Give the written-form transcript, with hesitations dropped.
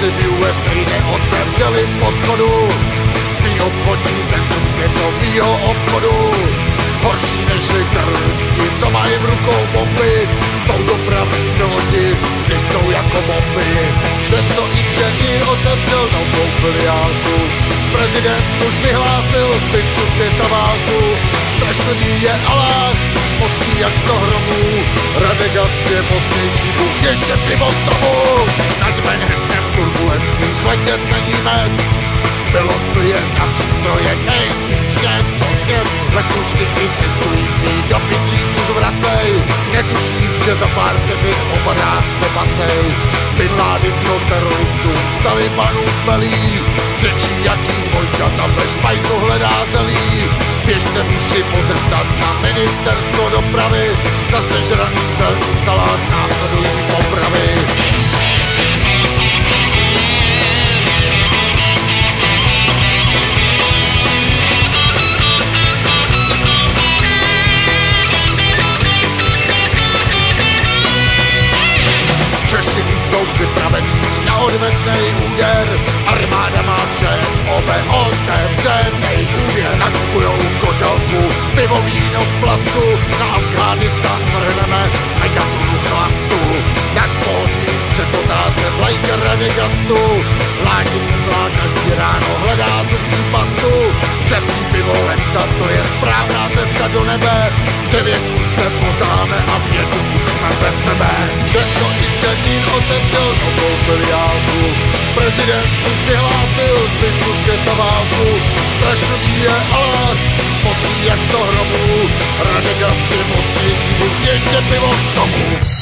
si v USA neotevřeli podchodu svý obchodní centrum světovýho obchodu. Horší nežli teroristi, co mají v rukou bomby, jsou dopravní piloti, ty jsou jako bomby. Ten, co inženýr otevřel novou filiálku, prezident už vyhlásil zbytku světa válku. Strašlivý je alarm, mocný jak 100 hromů, Radegast je mocnější Bůh, ještě pivo k tomu. Nad Manhattanem v turbulencích letět není med, pilot je na přístroje nejspíš něco svět. Lekušky i cestující do pytlíku zvracej, netušíc, že za pár vteřin opadák se bacej. Bin Laden, co teroristům z Talibanů velí, řečí jaký dvojčata ve špajzu hledá zelí. Běž se muži pozeptat na ministerstvo dopravy, za sežraný celý salát následují popravy. Češi jsou připravení na odvetnej úder, armáda má ČSOB otevřenej úvěr. Nakupujou koželku, pivo, víno v plastu, na Afghánistán svrhneme megatonu chlastu. Jak pohoří přepotáze vlajka Radegastu, ládění mlá každý ráno hledá zubní pastu. Český pivo Lenta, to je správná cesta do nebe, v 9 už se potáme a v 1 jsme bez sebe. Ten, co inženýr otevřel novou filiálku, prezident už vyhlásil zbytku světa válku. Strašlivý je alarm, mocný jak 100 hromů, Radegast je mocnější Bůh, ještě pivo k tomu.